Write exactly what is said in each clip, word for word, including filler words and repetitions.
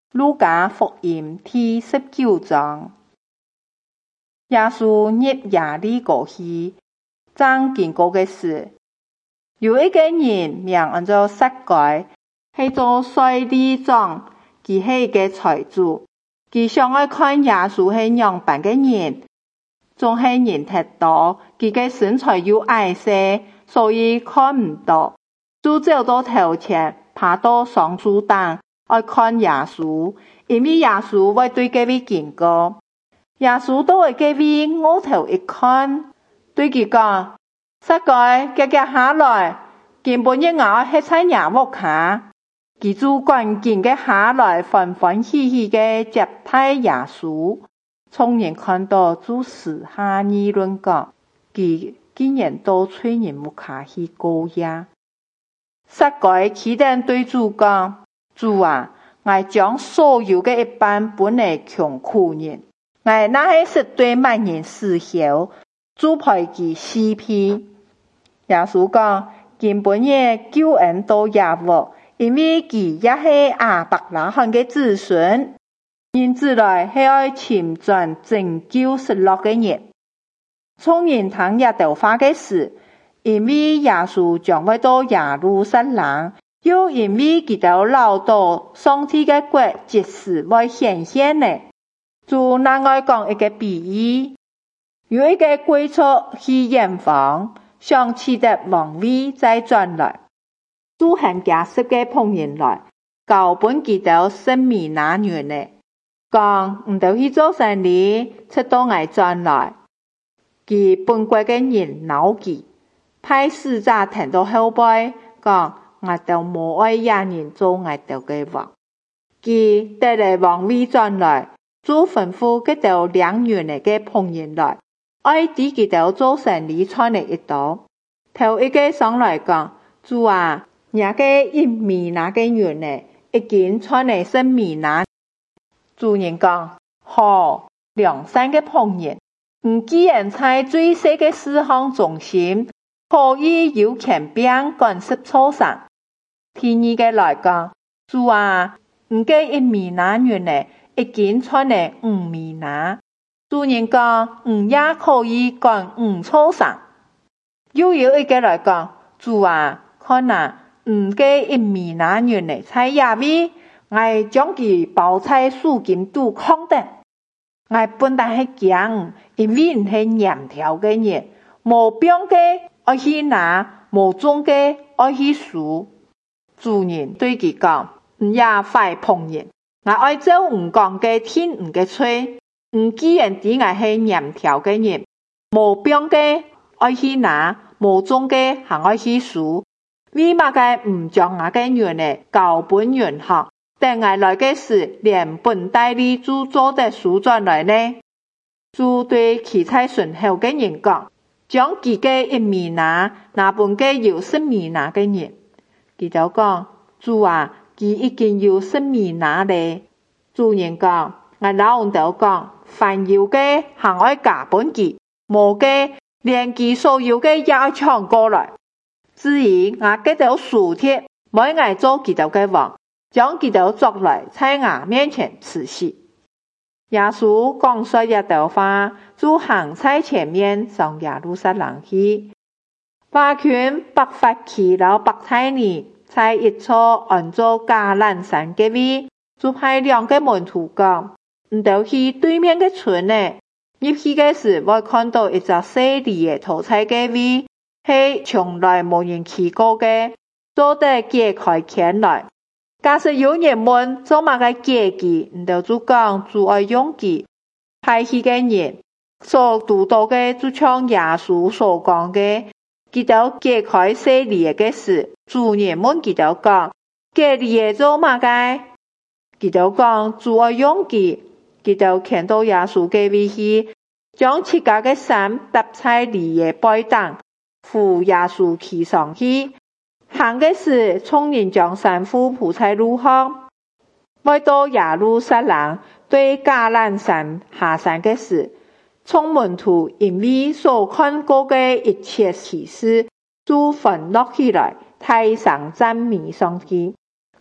路加福音第十九章。耶穌入耶利哥去，正經過嘅時，有一個人名叫做撒該，係做稅吏長，佢係一個財主，佢想要看耶穌係樣板嘅人，仲係人太多，佢嘅身材又矮細，所以看唔到，就走到頭前，爬到桑樹頂，愛看耶穌，因為耶穌會對佢哋經過。耶穌都會佢哋額頭一看，對佢講：撒該，夾夾下來，見本日我喺餐耶屋下，佢就趕緊嘅下來，歡歡喜喜嘅接待耶穌。眾人看到就私下議論講：佢竟然到催人屋下去過夜。撒該起身對主講：主啊，我將所有嘅一半本嚟窮苦人。我那係實對萬人施捨，主陪佢四批。耶穌講：今本日救恩到耶和，因為佢也係亞伯拉罕嘅子孫。人子來係愛尋轉拯救失落嘅人。眾人聽這道話嘅時，因為耶穌將會到耶路撒冷，又因為佢哋留到上帝嘅國即時會顯現呢。主那愛講一個比喻，有一個貴族去遠方，想取得王位再轉來，主喊家十個朋友來，交本佢哋生米拿園呢，講唔到去做生意，直到我轉來。佢本國嘅人惱佢，派使者聽到後背，講我都冇愛野人做我哋嘅王。佢帶嚟王位轉來。主吩咐佢哋兩園嚟嘅朋友來，愛啲佢哋做生意穿嚟一道。頭一個上來講：主啊，那個一米那嘅園嚟，已經穿嚟生米那。主人講：好，良善嘅朋友，你既然在最細嘅事項中心，可以有權柄干涉錯上。第二個來講：主啊，你嘅一米那園嚟。已經穿嚟五米那，主人講唔也可以幹唔錯上。又有一個來講：主啊，看啊，唔嘅一米那園嚟在野味，我將佢包在樹根度空的。我本來係驚，因為唔係黏條嘅人，冇病嘅愛去拿，冇種嘅愛去數。主人對佢講：唔也壞朋友。我愛做唔講嘅天唔嘅吹，唔既然啲我係黏條嘅人，冇病嘅愛去拿，冇種嘅行愛去數，為乜嘅唔將我嘅園嚟交本園學，等我來嘅時連本帶利就做得數轉來呢？就對其他順後嘅人講，將佢嘅一米拿，那本嘅有十米拿嘅人，佢就講：主啊，佢已經有十米拿咧。主人講：我老人都講，凡有嘅行愛加本佢，冇嘅連佢所有嘅也愛搶過來。至於我嘅條樹鐵，每愛做佢條嘅王，將佢條捉來在我面前刺死。耶穌講說一道話，就行在前面上耶路撒冷去。八群白髮耆老白菜尼在一處按做橄欖山嘅位。就派兩個門徒講，唔到去對面嘅村呢，入去嘅時會看到一隻細膩嘅土菜嘅位，係從來冇人去過嘅，做得揭開前來。假使有人問做乜嘅揭記，唔到就講主愛用記，派去嘅人所讀到嘅就像耶穌所講嘅，佢就揭開細膩嘅時，主人問佢就講，揭膩嘅做乜嘅？佢就講主愛用記，佢就見到耶穌嘅位去，將自家嘅衫搭在利嘅背擔，扶耶穌騎上去。行嘅時，眾人將衫褲鋪在路上。來到耶路撒冷對橄欖山下山嘅時，眾門徒因為所看過嘅一切奇事，就歡樂起來，大聲讚美上帝。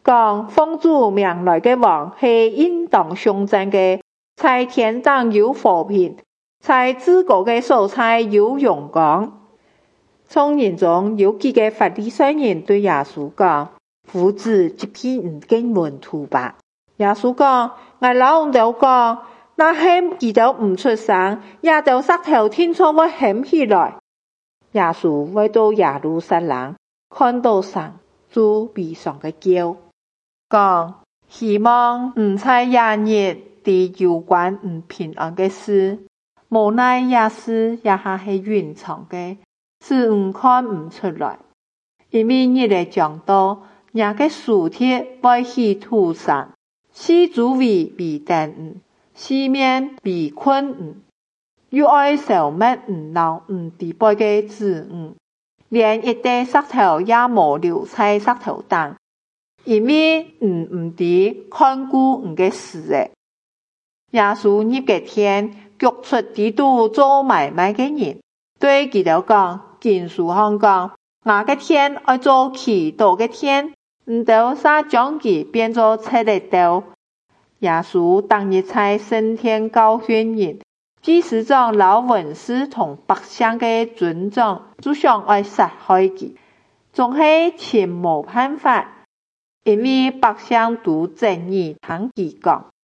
講奉主名來嘅王係應當相爭嘅，在天堂有和平，在至高嘅所在有榮光。眾人中有幾個法利賽人對耶穌講：夫子即批唔經門徒吧。耶穌講：我老唔到講，那喊佢都唔出聲，也就石頭天窗會掀起來。耶穌回到耶路撒冷，看到神，就悲傷嘅叫，講：希望唔在廿日地有關唔平安嘅事，無奈也是也係隱藏嘅，是唔看唔出來。因為你哋講到，人嘅屍體會去土上，四周圍被等唔，四面被困唔，又愛消滅唔老唔地輩嘅子女，連一塊石頭也冇留在石頭當，因為唔唔地看顧唔嘅事誒。耶穌入嘅天，腳出地度做買賣嘅人，對佢哋講：經書上講，我嘅天愛做祈禱嘅天，唔到撒將佢變做赤地豆。耶穌當日在升天教訓人，祭司長老文士同百姓嘅尊長，就想愛殺害佢，總係前無辦法，因為百姓都正義聽佢講。